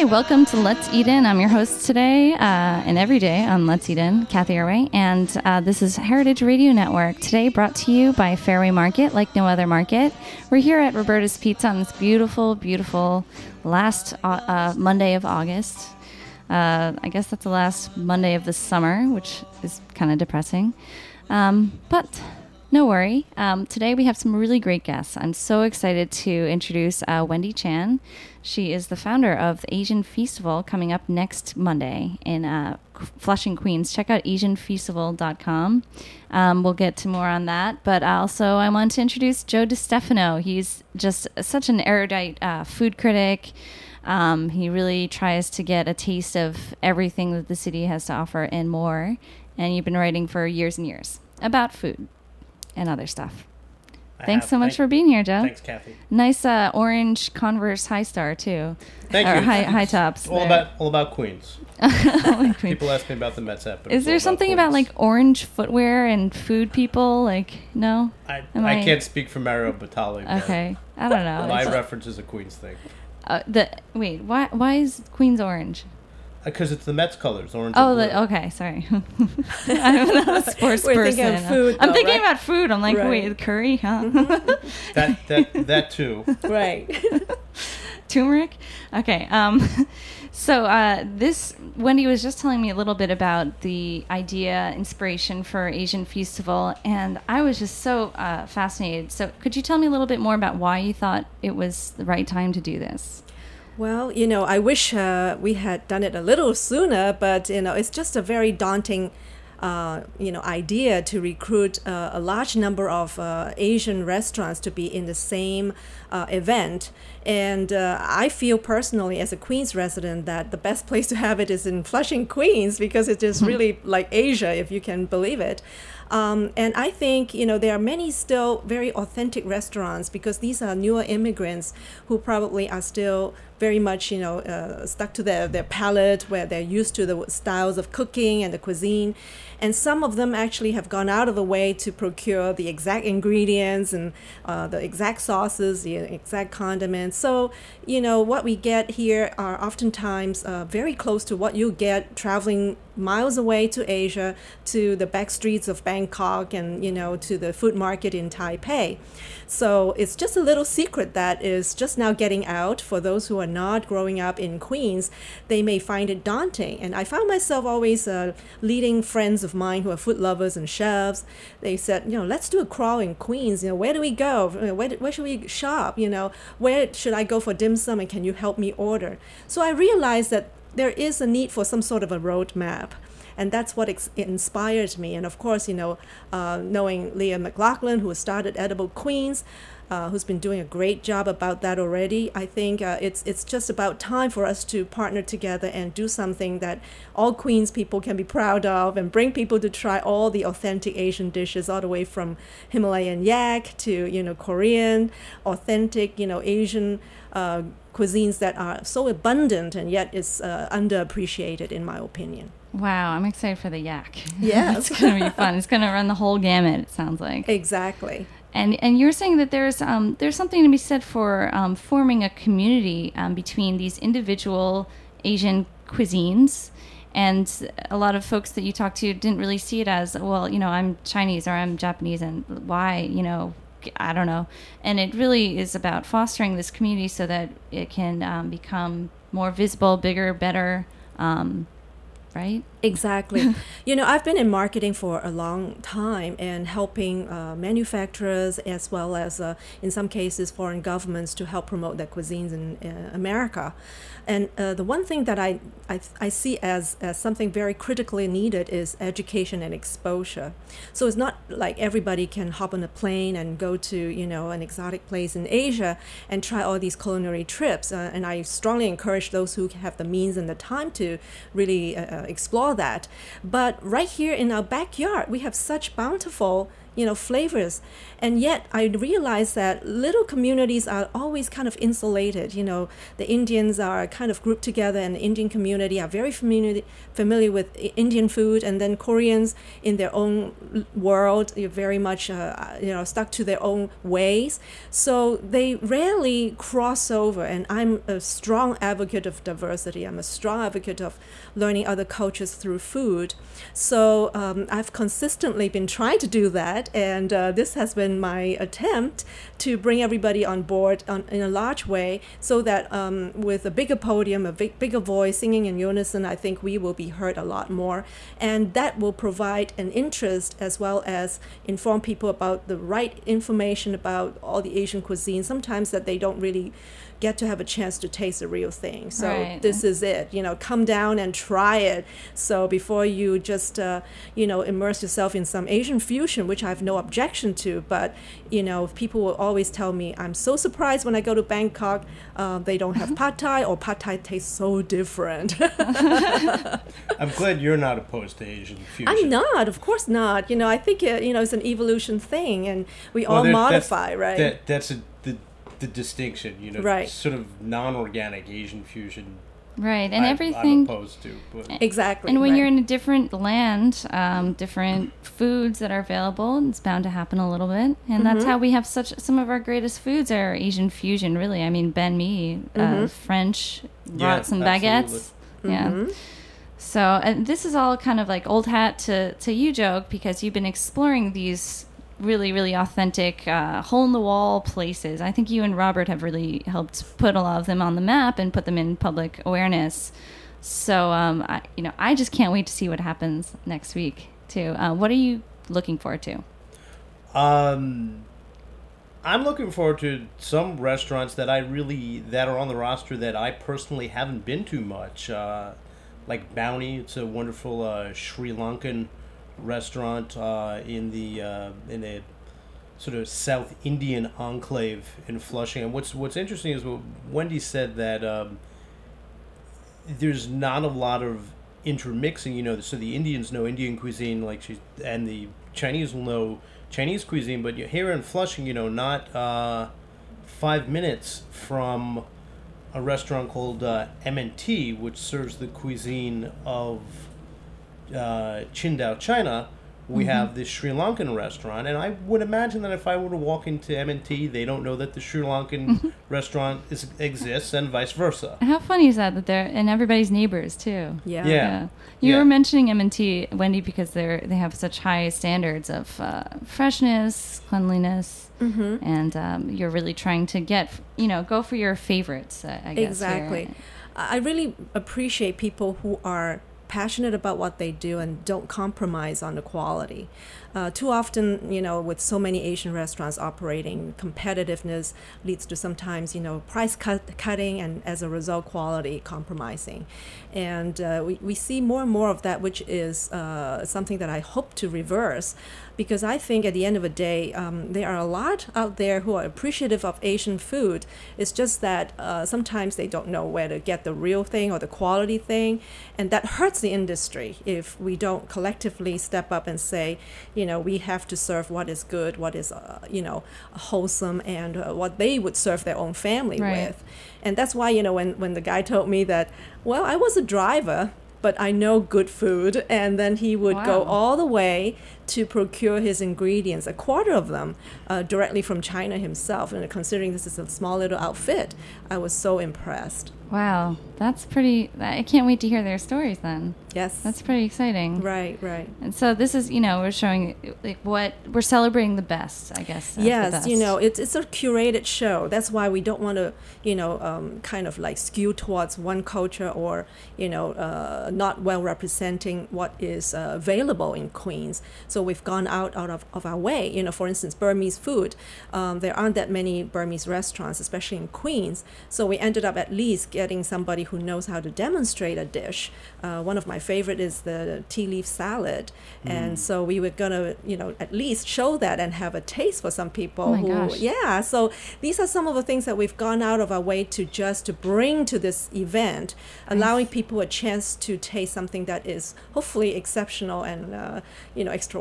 Hi, welcome to Let's Eat In. I'm your host today and every day on Let's Eat In, Kathy Irway, and this is Heritage Radio Network. Today brought to you by Fairway Market, like no other market. We're here at Roberta's Pizza on this beautiful, beautiful last Monday of August. I guess that's the last Monday of the summer, which is kind of depressing. But no worry. Today we have some really great guests. I'm so excited to introduce Wendy Chan. She is the founder of the Asian Feastival coming up next Monday in Flushing, Queens. Check out asianfeastival.com. We'll get to more on that. But also I want to introduce Joe DeStefano. He's just such an erudite food critic. He really tries to get a taste of everything that the city has to offer and more. And you've been writing for years and years about food and other stuff. Thanks so much for being here, Joe. Thanks, Kathy. Nice orange Converse High Star too. Thank you. High tops. All about Queens. People ask me about the Mets app. Is there something about like orange footwear and food people? Like, no? I can't speak for Mario Batali. Okay, I don't know. My reference is a Queens thing. Why is Queens orange? Because it's the Mets colors, orange. Oh, and blue. okay, sorry. I'm not a sports person. Thinking of food, I'm thinking about food. I'm like, wait, curry, huh? that too. Right. Turmeric? Okay. So this, Wendy was just telling me a little bit about the idea, inspiration for Asian Feastival, and I was just so fascinated. So could you tell me a little bit more about why you thought it was the right time to do this? Well, I wish we had done it a little sooner, but, it's just a very daunting, idea to recruit a large number of Asian restaurants to be in the same event. And I feel personally, as a Queens resident, that the best place to have it is in Flushing, Queens, because it is really like Asia, if you can believe it. And I think, there are many still very authentic restaurants, because these are newer immigrants who probably are still very much, stuck to their palate, where they're used to the styles of cooking and the cuisine. And some of them actually have gone out of the way to procure the exact ingredients and the exact sauces, the exact condiments. So, what we get here are oftentimes very close to what you get traveling miles away to Asia, to the back streets of Bangkok, and, to the food market in Taipei. So it's just a little secret that is just now getting out. For those who are not growing up in Queens, they may find it daunting. And I found myself always leading friends of mine who are food lovers and chefs. They said, let's do a crawl in Queens. Where do we go? Where should we shop? Where should I go for dim sum, and can you help me order? So I realized that there is a need for some sort of a roadmap. And that's what inspired me. And of course, knowing Leah McLaughlin, who started Edible Queens, who's been doing a great job about that already, I think it's just about time for us to partner together and do something that all Queens people can be proud of, and bring people to try all the authentic Asian dishes, all the way from Himalayan yak to, Korean, authentic, Asian cuisines that are so abundant and yet is underappreciated, in my opinion. Wow, I'm excited for the yak. Yeah. It's going to be fun. It's going to run the whole gamut, it sounds like. Exactly. And you're saying that there's something to be said for forming a community between these individual Asian cuisines. And a lot of folks that you talk to didn't really see it as, well, I'm Chinese or I'm Japanese, and why, I don't know. And it really is about fostering this community so that it can become more visible, bigger, better, right? Exactly. I've been in marketing for a long time, and helping manufacturers, as well as in some cases foreign governments, to help promote their cuisines in America. And the one thing that I see as something very critically needed is education and exposure. So it's not like everybody can hop on a plane and go to an exotic place in Asia and try all these culinary trips. And I strongly encourage those who have the means and the time to really explore that. But right here in our backyard, we have such bountiful flavors. And yet I realized that little communities are always kind of insulated. The Indians are kind of grouped together, and the Indian community are very familiar with Indian food, and then Koreans in their own world, very much stuck to their own ways. So they rarely cross over, and I'm a strong advocate of diversity. I'm a strong advocate of learning other cultures through food. So I've consistently been trying to do that, and this has been my attempt to bring everybody on board in a large way, so that with a bigger podium, a bigger voice, singing in unison, I think we will be heard a lot more, and that will provide an interest as well as inform people about the right information about all the Asian cuisine, sometimes that they don't really get to have a chance to taste the real thing. So right. This is it, come down and try it. So before you just, immerse yourself in some Asian fusion, which I have no objection to, but, people will always tell me, I'm so surprised when I go to Bangkok, they don't have pad thai, or pad thai tastes so different. I'm glad you're not opposed to Asian fusion. I'm not, of course not. I think, it's an evolution thing, and we all modify, right? That's the distinction, right. Sort of non-organic Asian fusion. Right, and I'm opposed to. But. Exactly. And when right. you're in a different land, different foods that are available, it's bound to happen a little bit. And that's how we have some of our greatest foods are Asian fusion, really. I mean, banh mi, French, brought some baguettes. Yeah. So this is all kind of like old hat to you, Joe, because you've been exploring these really, really authentic, hole-in-the-wall places. I think you and Robert have really helped put a lot of them on the map and put them in public awareness. So, I just can't wait to see what happens next week, too. What are you looking forward to? I'm looking forward to some restaurants that are on the roster that I personally haven't been to much. Like Bounty, it's a wonderful Sri Lankan restaurant in a sort of South Indian enclave in Flushing. And what's interesting is what Wendy said, that there's not a lot of intermixing. So the Indians know Indian cuisine, and the Chinese will know Chinese cuisine. But here in Flushing, not 5 minutes from a restaurant called M&T, which serves the cuisine of Qingdao, China, we have this Sri Lankan restaurant, and I would imagine that if I were to walk into M&T, they don't know that the Sri Lankan restaurant exists, and vice versa. How funny is that they're and everybody's neighbors too? Yeah. You were mentioning M&T, Wendy, because they have such high standards of freshness, cleanliness, and you're really trying to go for your favorites. I guess exactly. Here. I really appreciate people who are passionate about what they do and don't compromise on the quality. Too often, with so many Asian restaurants operating, competitiveness leads to sometimes, price cutting, and as a result, quality compromising. And we see more and more of that, which is something that I hope to reverse, because I think at the end of the day, there are a lot out there who are appreciative of Asian food. It's just that sometimes they don't know where to get the real thing or the quality thing, and that hurts the industry if we don't collectively step up and say, we have to serve what is good, what is, wholesome, and what they would serve their own family with. And that's why, when the guy told me that, well, I was a driver, but I know good food, and then he would go all the way to procure his ingredients, a quarter of them directly from China himself. And considering this is a small little outfit, I was so impressed. Wow, that's pretty. I can't wait to hear their stories then. Yes. That's pretty exciting. Right. And so this is, we're showing what we're celebrating the best, I guess. Yes, it's a curated show. That's why we don't want to, kind of like skew towards one culture or, not well representing what is available in Queens. So we've gone out of our way. For instance, Burmese food. There aren't that many Burmese restaurants, especially in Queens. So we ended up at least getting somebody who knows how to demonstrate a dish. One of my favorite is the tea leaf salad. And so we were going to, at least show that and have a taste for some people. Gosh. Yeah. So these are some of the things that we've gone out of our way to bring to this event, allowing people a chance to taste something that is hopefully exceptional and, extraordinary.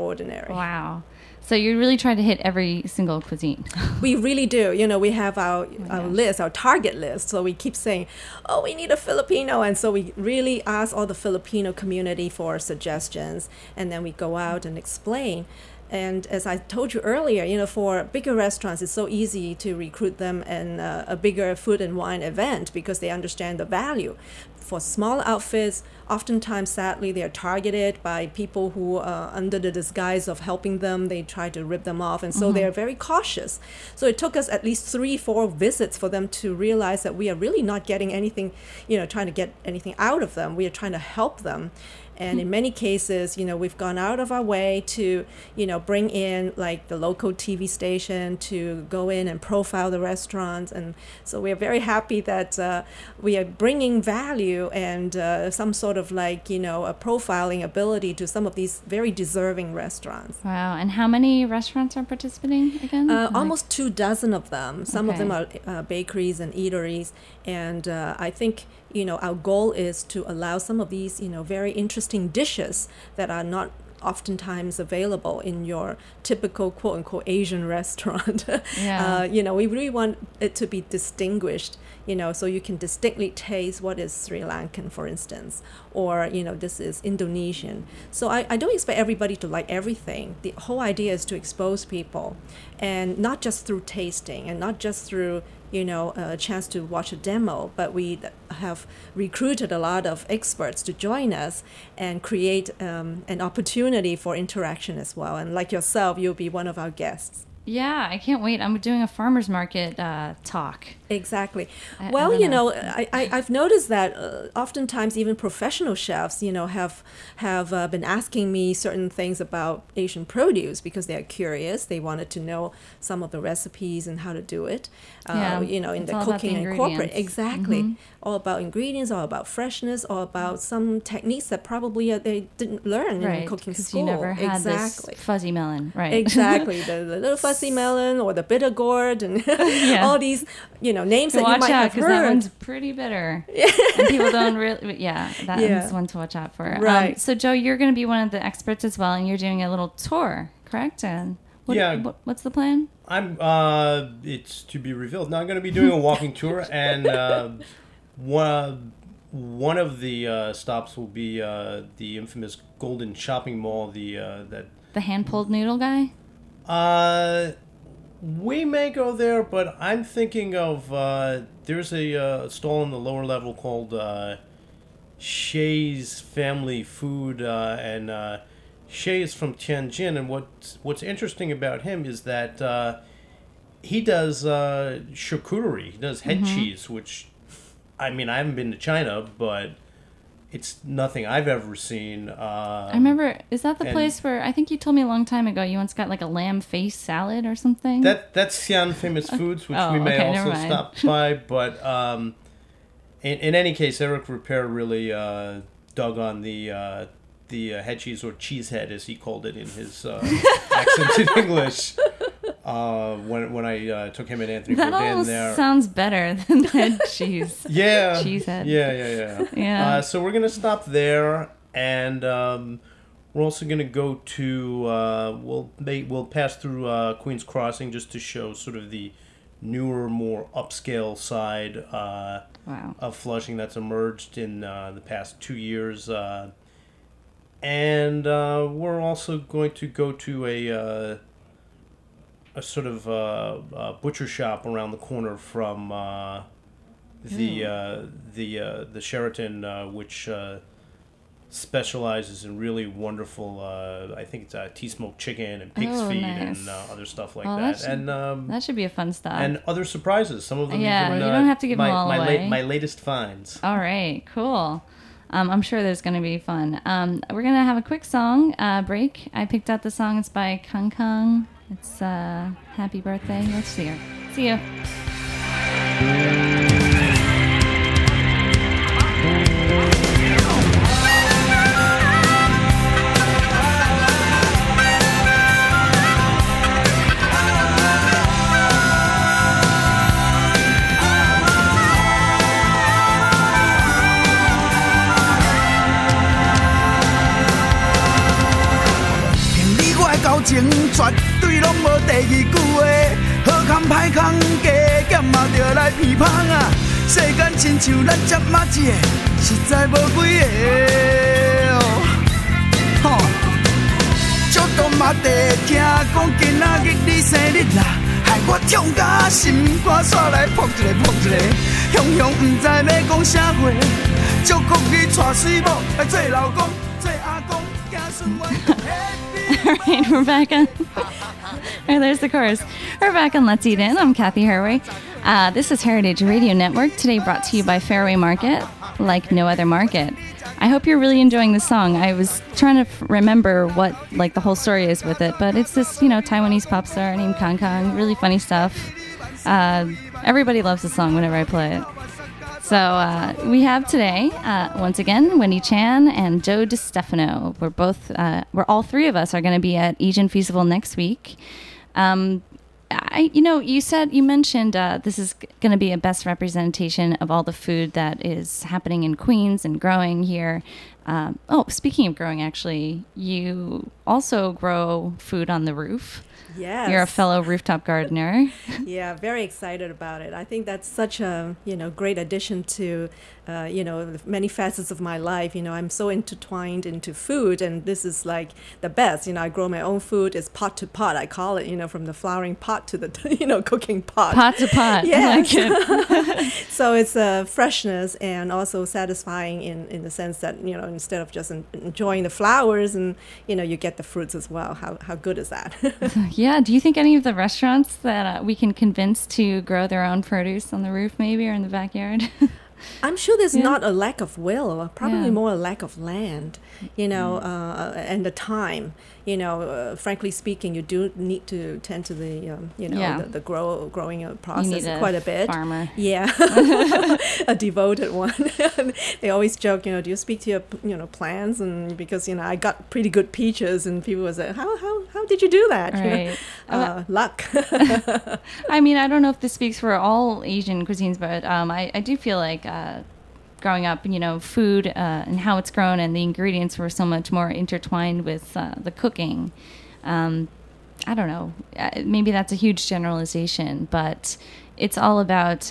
extraordinary. Wow. So you really try to hit every single cuisine. We really do. We have our list, our target list. So we keep saying, oh, we need a Filipino. And so we really ask all the Filipino community for suggestions. And then we go out and explain. And as I told you earlier, for bigger restaurants, it's so easy to recruit them in a bigger food and wine event because they understand the value. For small outfits, oftentimes, sadly, they are targeted by people who, under the disguise of helping them, they try to rip them off. And so they are very cautious. So it took us at least 3-4 visits for them to realize that we are really not getting anything, trying to get anything out of them. We are trying to help them. And in many cases, we've gone out of our way to, bring in like the local TV station to go in and profile the restaurants. And so we are very happy that we are bringing value and some sort of like, a profiling ability to some of these very deserving restaurants. Wow. And how many restaurants are participating again? Almost 24 of them. Some of them are bakeries and eateries. And I think, our goal is to allow some of these, very interesting dishes that are not oftentimes available in your typical quote-unquote Asian restaurant. Yeah. We really want it to be distinguished, so you can distinctly taste what is Sri Lankan, for instance, or, this is Indonesian. So I don't expect everybody to like everything. The whole idea is to expose people, and not just through tasting and not just through a chance to watch a demo, but we have recruited a lot of experts to join us and create an opportunity for interaction as well. And like yourself, you'll be one of our guests. Yeah, I can't wait. I'm doing a farmer's market talk. Exactly. Well, I've noticed that oftentimes even professional chefs, have been asking me certain things about Asian produce because they are curious. They wanted to know some of the recipes and how to do it. In the cooking and corporate. Exactly. All about ingredients, all about freshness, all about some techniques that probably they didn't learn in cooking school. You never had this fuzzy melon, right? Exactly. The little fuzzy melon or the bitter gourd and all these, names that you might have heard. Because that one's pretty bitter. And people don't really, that's one to watch out for. Right. So, Joe, you're going to be one of the experts as well, and you're doing a little tour, correct? And what's the plan? It's to be revealed. Now I'm going to be doing a walking tour, and one of the stops will be the infamous Golden Shopping Mall. The hand-pulled noodle guy. We may go there, but I'm thinking of there's a stall in the lower level called Shay's Family Food, and Shay is from Tianjin. And what's interesting about him is that he does charcuterie. He does head cheese, which, I mean, I haven't been to China, but it's nothing I've ever seen. I remember, is that the place where, I think you told me a long time ago, you once got like a lamb face salad or something? That's Xi'an Famous Foods, which we may also stop by. But in any case, Eric Ripert really dug on the head cheese, or cheese head, as he called it in his accented English. When I took him and Anthony Bourdain there. That sounds better than head cheese. Yeah. Cheese head. Yeah. So we're going to stop there, and we're also going to go to, we'll pass through Queen's Crossing just to show sort of the newer, more upscale side of Flushing that's emerged in the past 2 years. And we're also going to go to a sort of butcher shop around the corner from the Sheraton, which specializes in really wonderful, I think it's tea-smoked chicken and pig's feet and other stuff like that. And that should be a fun stop. And other surprises. Some of them even, you don't have to give them all away. My latest finds. All right, cool. I'm sure there's going to be fun. We're going to have a quick song break. I picked out the song. It's by Kang Kang. It's Happy Birthday. Let's see her. See you. Digo 绝对拢无第二句话。好康歹康，加减嘛着来鼻芳啊！世间亲像咱接马子的，实在无几个。吼，足多嘛地听讲今仔日你生日啦，害我痛甲心肝煞来扑一个扑一个，雄雄毋知要讲啥话，祝福你娶水某，来做老公，做阿公，子孙我。 All right, we're back on. All right, there's the chorus. We're back on Let's Eat In. I'm Kathy Haraway. This is Heritage Radio Network, today brought to you by Fairway Market, like no other market. I hope you're really enjoying the song. I was trying to remember what like the whole story is with it, but it's this, Taiwanese pop star named Kang Kang. Really funny stuff. Everybody loves the song whenever I play it. So we have today, once again, Wendy Chan and Joe DiStefano. We're all three of us are going to be at Asian Feasible next week. You mentioned this is going to be a best representation of all the food that is happening in Queens and growing here. Speaking of growing, actually, you also grow food on the roof. Yes. You're a fellow rooftop gardener. Yeah, very excited about it. I think that's such a, great addition to, many facets of my life. I'm so intertwined into food, and this is like the best. I grow my own food. It's pot to pot, I call it, from the flowering pot to the, cooking pot. Pot to pot. Yeah. I like it. So it's freshness and also satisfying in the sense that, instead of just enjoying the flowers and, you get the fruits as well. How good is that? Yeah. Do you think any of the restaurants that we can convince to grow their own produce on the roof maybe or in the backyard? I'm sure there's not a lack of will, probably more a lack of land, and the time. Frankly speaking, you do need to tend to the growing process quite a bit. Farmer. Yeah, a devoted one. They always joke, do you speak to your plants? And because I got pretty good peaches, and people would say, how did you do that? Right. Luck. I mean, I don't know if this speaks for all Asian cuisines, but I do feel like growing up, food and how it's grown and the ingredients were so much more intertwined with the cooking. I don't know. Maybe that's a huge generalization, but it's all about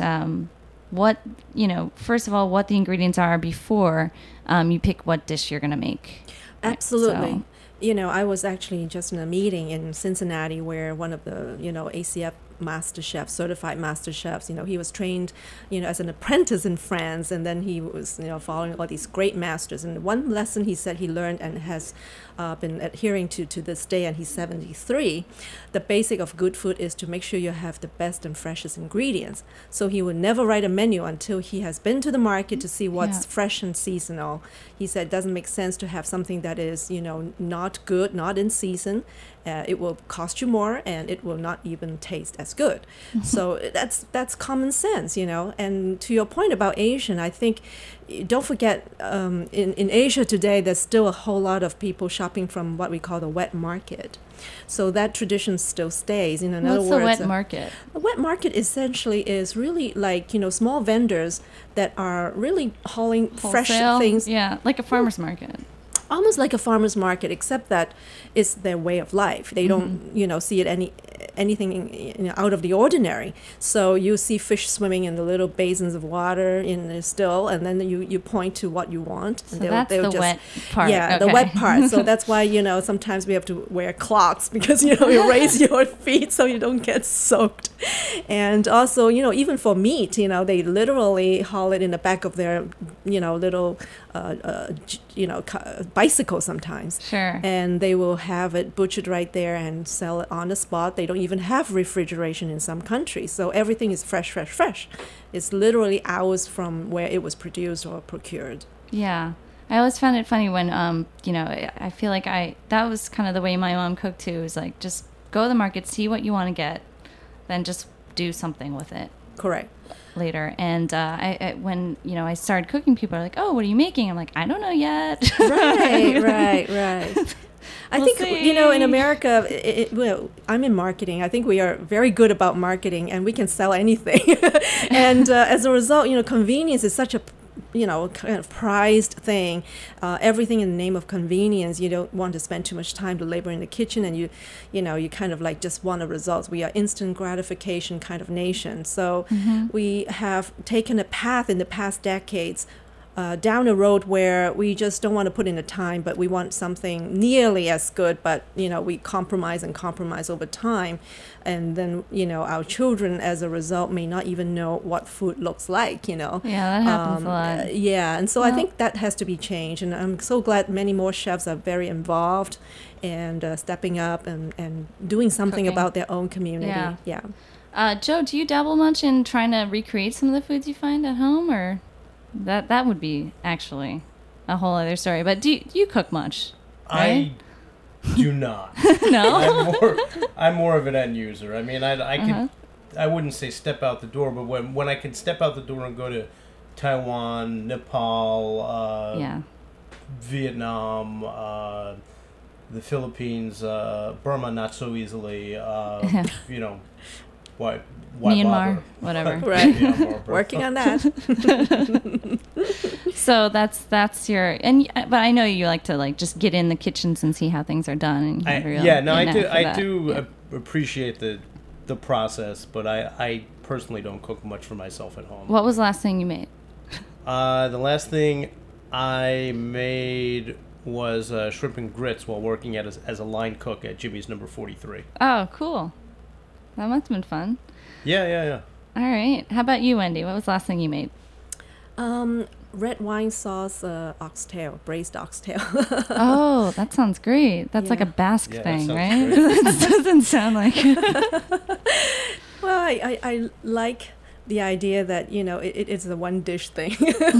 first of all, what the ingredients are before you pick what dish you're going to make. Absolutely. I was actually just in a meeting in Cincinnati where one of the, ACF master chefs, certified master chefs, he was trained, as an apprentice in France, and then he was, following all these great masters. And one lesson he said he learned and has been adhering to this day, and he's 73, the basic of good food is to make sure you have the best and freshest ingredients. So he would never write a menu until he has been to the market to see what's fresh and seasonal. He said it doesn't make sense to have something that is, not good, not in season. It will cost you more, and it will not even taste as good. So that's common sense, And to your point about Asian, I think, don't forget, in Asia today, there's still a whole lot of people shopping from what we call the wet market. So that tradition still stays. In other words, what's the wet market? The wet market essentially is really like, small vendors that are really hauling fresh things. Yeah, like a farmer's market. Almost like a farmer's market, except that it's their way of life. They don't, see it anything out of the ordinary. So you see fish swimming in the little basins of water in the still, and then you point to what you want. And so that's the wet part. Yeah, the wet part. So that's why, sometimes we have to wear clogs because, you raise your feet so you don't get soaked. And also, even for meat, they literally haul it in the back of their, little, bicycle sometimes. Sure. And they will have it butchered right there and sell it on the spot. They don't even have refrigeration in some countries. So everything is fresh. It's literally hours from where it was produced or procured. Yeah. I always found it funny when, I feel like that was kind of the way my mom cooked too, is like, just go to the market, see what you want to get, then just do something with it. Correct. Later. And when I started cooking, people are like, oh, what are you making? I'm like, I don't know yet. Right. I think, in America, I'm in marketing. I think we are very good about marketing, and we can sell anything. And as a result, convenience is such a kind of prized thing. Everything in the name of convenience. You don't want to spend too much time to labor in the kitchen, and you kind of like just want the results. We are instant gratification kind of nation. So we have taken a path in the past decades down a road where we just don't want to put in the time, but we want something nearly as good, but we compromise over time, and then our children as a result may not even know what food looks like. Yeah, that happens a lot. Yeah, and so I think that has to be changed, and I'm so glad many more chefs are very involved and stepping up and doing something Cooking. about their own community. Yeah. Joe, do you dabble much in trying to recreate some of the foods you find at home, or that would be actually a whole other story? But do you cook much? Right? I do not. No. I'm more of an end user. I mean, I wouldn't say step out the door, but when I can step out the door and go to Taiwan, Nepal, Vietnam, the Philippines, Burma, not so easily. Why Myanmar, bother? whatever. Right. Myanmar, Working on that. So that's your but I know you like to like just get in the kitchens and see how things are done. And I do appreciate the process, but I personally don't cook much for myself at home. What was the last thing you made? The last thing I made was shrimp and grits while working as a line cook at Jimmy's Number 43. Oh, cool. That must have been fun. Yeah. All right. How about you, Wendy? What was the last thing you made? Red wine sauce oxtail, braised oxtail. Oh, that sounds great. That's like a Basque thing, right? That doesn't sound like it. Well, I like the idea that it's a one dish thing.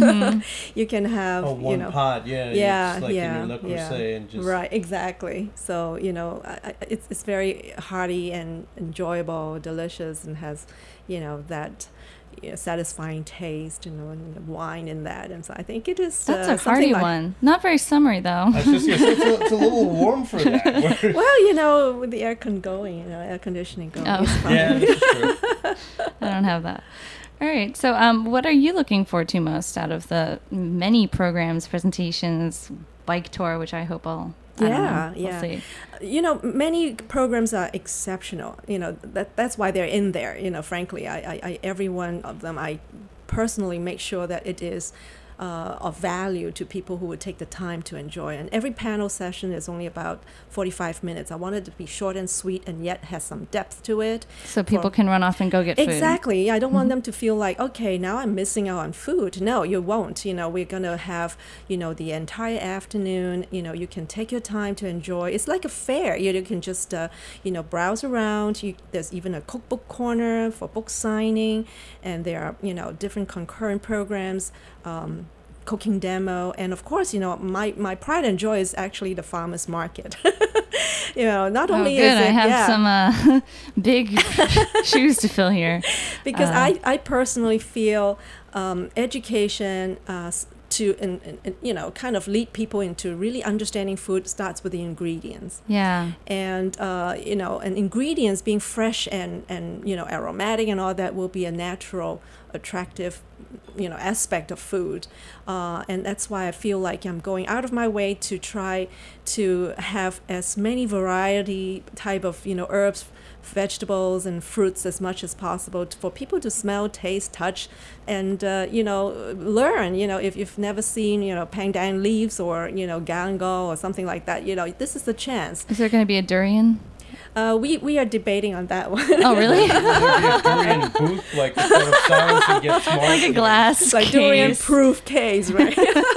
You can have one pot, it's like in Le Creuset and just right, exactly. So it's very hearty and enjoyable, delicious, and has that satisfying taste, and the wine in that. And so I think it is. That's a hearty one. Not very summery though. I was just gonna say, it's a little warm for that. Well, with the air air conditioning going. Oh. It's fine. Yeah, that's true. I don't have that. All right. So, what are you looking forward to most out of the many programs, presentations, bike tour, which I hope I'll. We'll see. Many programs are exceptional. That's why they're in there. Frankly, I every one of them, I personally make sure that it is of value to people who would take the time to enjoy. And every panel session is only about 45 minutes. I want it to be short and sweet and yet has some depth to it. So people can run off and go get food. Exactly. I don't want them to feel like, okay, now I'm missing out on food. No, you won't. We're going to have, the entire afternoon. You can take your time to enjoy. It's like a fair. You can just, browse around. There's even a cookbook corner for book signing. And there are, different concurrent programs. Cooking demo, and of course, my pride and joy is actually the farmers market. Not only good. is it, I have some big shoes to fill here, because I personally feel education to and kind of lead people into really understanding food starts with the ingredients. Yeah. And and ingredients being fresh and aromatic and all that will be a natural, attractive aspect of food, and that's why I feel like I'm going out of my way to try to have as many variety type of herbs, vegetables, and fruits as much as possible for people to smell, taste, touch, and learn. If you've never seen pandan leaves or galangal or something like that, this is the chance. Is there going to be a durian? We are debating on that one. Oh, really? There be a durian booth, like in front of science and get smart. Like a glass It's like case. durian-proof case, right?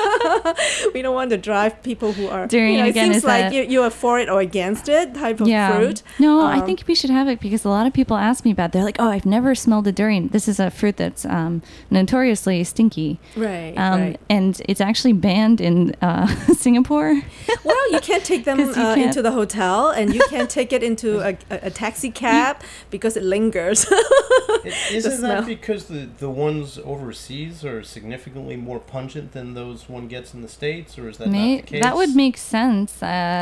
We don't want to drive people who are... Durian, it again, seems is like that- you are for it or against it type of fruit. No, I think we should have it because a lot of people ask me about it. They're like, oh, I've never smelled a durian. This is a fruit that's notoriously stinky. Right, right. And it's actually banned in Singapore. Well, you can't take them 'Cause you can't- into the hotel, and you can't take it into a taxi cab because it lingers. Isn't smell. that because the ones overseas are significantly more pungent than those one gets in the States, or is that not the case? That would make sense.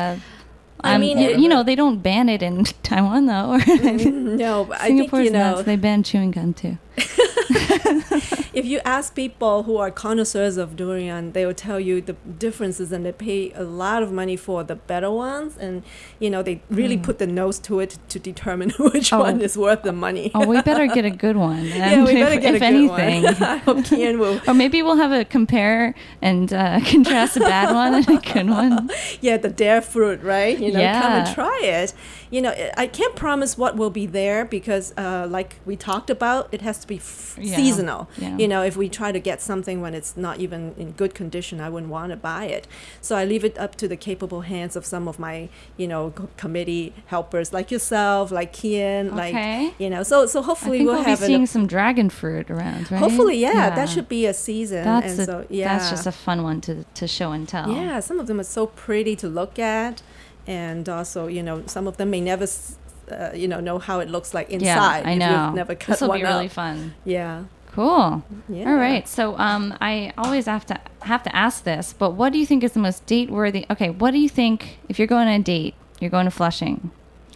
I mean, they don't ban it in Taiwan, though. No, but I think, Singapore's nuts. They ban chewing gum, too. If you ask people who are connoisseurs of durian, they will tell you the differences, and they pay a lot of money for the better ones, and they really put the nose to it to determine which one is worth the money. Oh, we better get a good one. Yeah, we better get a good anything. one. I hope Kian will. Or maybe we'll have a compare and contrast a bad one and a good one. Yeah, the dare fruit, right? Come Yeah. and try it. I can't promise what will be there because, like we talked about, it has to be seasonal. Yeah. If we try to get something when it's not even in good condition, I wouldn't want to buy it. So I leave it up to the capable hands of some of my, committee helpers like yourself, like Kian, Okay. So I hopefully think we'll we'll be have seeing some dragon fruit around, right? Hopefully, that should be a season. That's just a fun one to show and tell. Yeah, some of them are so pretty to look at, and also, some of them may never, know how it looks like inside. Yeah, I if know. You've never cut This will one be really up. fun. Yeah. Cool. Yeah. All right. So I always have to ask this, but what do you think is the most date worthy? Okay, what do you think if you're going on a date? You're going to Flushing.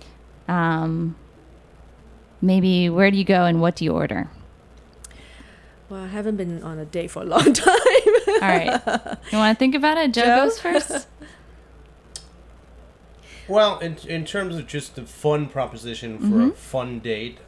Maybe where do you go and what do you order? Well, I haven't been on a date for a long time. All right. You want to think about it? Joe goes first. Well, in terms of just the fun proposition for a fun date,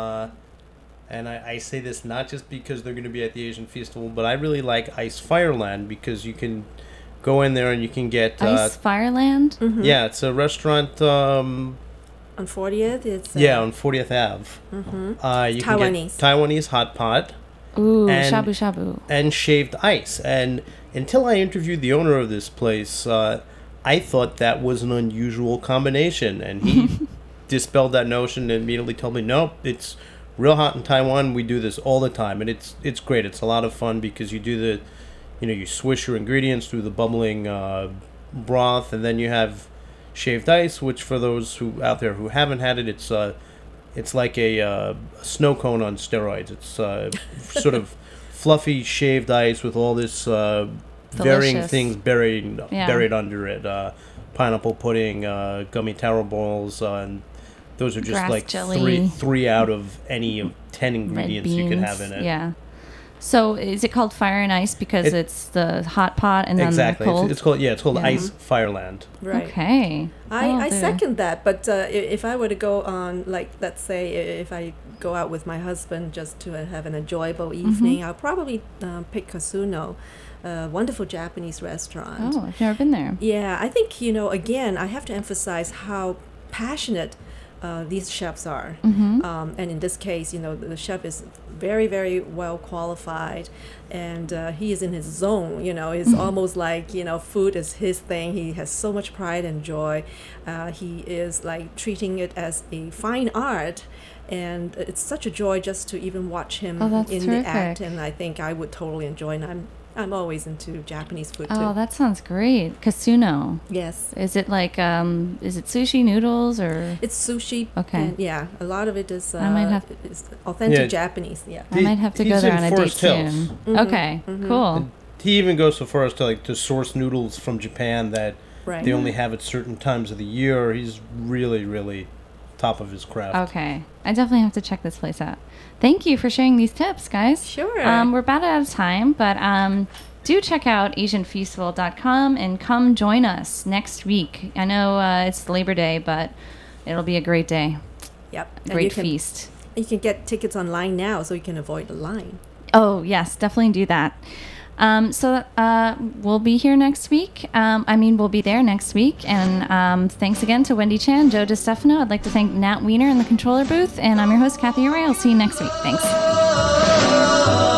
and I say this not just because they're going to be at the Asian Festival, but I really like Ice Fireland because you can go in there and you can get... Ice Fireland? Mm-hmm. Yeah, it's a restaurant... On 40th? It's on 40th Ave. Mm-hmm. You Taiwanese. can get Taiwanese hot pot. Ooh, And- shabu shabu. And shaved ice. And until I interviewed the owner of this place, I thought that was an unusual combination. And he dispelled that notion and immediately told me, nope, it's real hot in Taiwan. We do this all the time. And it's great. It's a lot of fun because you do you swish your ingredients through the bubbling broth, and then you have shaved ice, which for those who out there who haven't had it, it's like a snow cone on steroids. It's sort of fluffy shaved ice with all this varying Delicious. things buried under it. Pineapple pudding, gummy taro balls, and those are just Grass like jelly. three out of any of 10 Red ingredients beans. you could have in it. Yeah. So is it called Fire and Ice because it's the hot pot and then Exactly. the cold? It's called Yeah. Ice Fireland. Right. Okay. I second that, but if I were to go on, like, let's say if I go out with my husband just to have an enjoyable evening, I'll probably pick Kasuno, a wonderful Japanese restaurant. Oh, I've never been there. Yeah, I think, again, I have to emphasize how passionate these chefs are. And in this case, the chef is very, very well qualified, and he is in his zone. It's almost like, food is his thing. He has so much pride and joy. He is like treating it as a fine art, and it's such a joy just to even watch him Oh, that's in terrific. the act, and I think I would totally enjoy it. And I'm always into Japanese food too. Oh, that sounds great. Kasuno. Yes. Is it like is it sushi noodles or? It's sushi. Okay. And yeah, a lot of it is I might have- is authentic Yeah. Japanese. Yeah. I might have to go He's there in on a date Forest Hills. soon. Okay, cool. He even goes so far as to source noodles from Japan that Right. they only have at certain times of the year. He's really, really top of his craft. Okay, I definitely have to check this place out. Thank you for sharing these tips, guys. Sure. We're about out of time, but do check out AsianFeastival.com and come join us next week. I know it's Labor Day, but it'll be a great day, Yep. a And great you can, feast. You can get tickets online now, so you can avoid the line. Oh, yes, definitely do that. So we'll be here next week. We'll be there next week. And thanks again to Wendy Chan, Joe DeStefano. I'd like to thank Nat Wiener in the controller booth. And I'm your host, Kathy Array. I'll see you next week. Thanks.